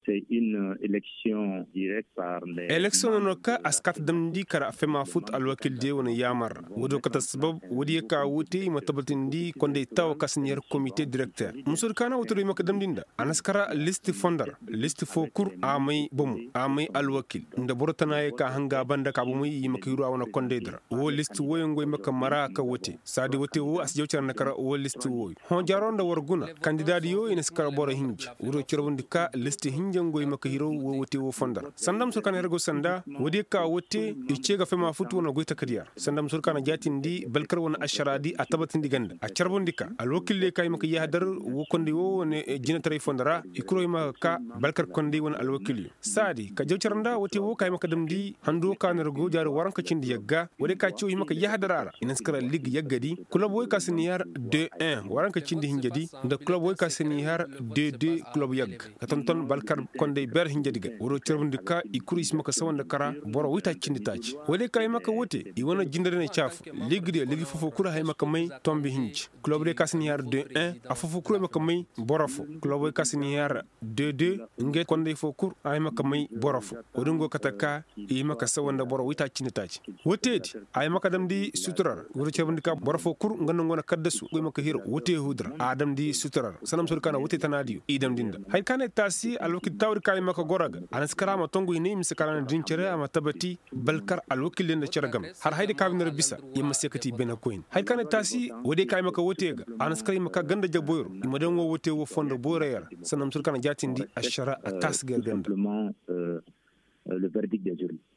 C'est une élection directe par les... Election no ka askat damdi kara fema fut alwakil de woni yamar wodo kata sabab wodi ka wuti matabatindi konde taw kasnier comité directeur musul kana wotoro maka damdinda anaskara liste fondar liste fokur amay bomu amay alwakil nda borotana ka hanga banda ka bomu yimaka yuru wana konde dra wo liste woyo ngoy maka mara ka wote sadi wote wo asjewcar nakara wo liste woyo hon jaronda warguna candidat yo inaskara boro hinji wuro cirbundi ka liste hinjangoy maka hiro wo wote wo fondar sandam sulkana ergo sanda wodi ka wote icega fema futu wona goyta kadiyar sandam sulkana jatindi balkar wona asharadi atabatindi ganda a carbondika alwakille kay maka yahdar wo konde wo woni jinatare fondara ikroy maka balkar konde wona alwakili sadi ka jewcaranda wote wo kay maka damdi hando kana ergo jar waranka cindi yagga wodi ka ciwi maka yahdarara inaskara lig yaggadi club woy ka siniyar 2-1 waranka cindi hinjadi nda club woy ka siniyar 2-2 club yagg katonton balkar konde ber hinjadiga woro carbondika ikuris maka sawanda kara boro wita cindi taci wode kay maka wote i wona jindare ne chafu ligi fofo kura hay maka may tombe hinci club de kasni yar 2-1 a fofo kura maka may borofo club de kasni yar 2-2 nge konde fo kur ay maka may borofo wodungo kataka i maka sawanda boro wita cindi taci wotedi ay maka damdi suturar woro carbondika borofo kur ngano ngona kaddasu goy maka hiro wote hudra adam di suturar sanam sulkana wote tanadiyo idam dinda hay kane tasi alwakit tawri kay maka goraga anaskarama tongu ni miskarana dincere ama tabati balkar alwakil da cergam har hayde kabinar bisa yimma sekati bena koin hay kana tasi wode kay maka wotega anaskari maka ganda jaboyro imadan wo wote wo fondo borayar sanam sulkana jatindi ashara atas gerganda le verdict des urnes.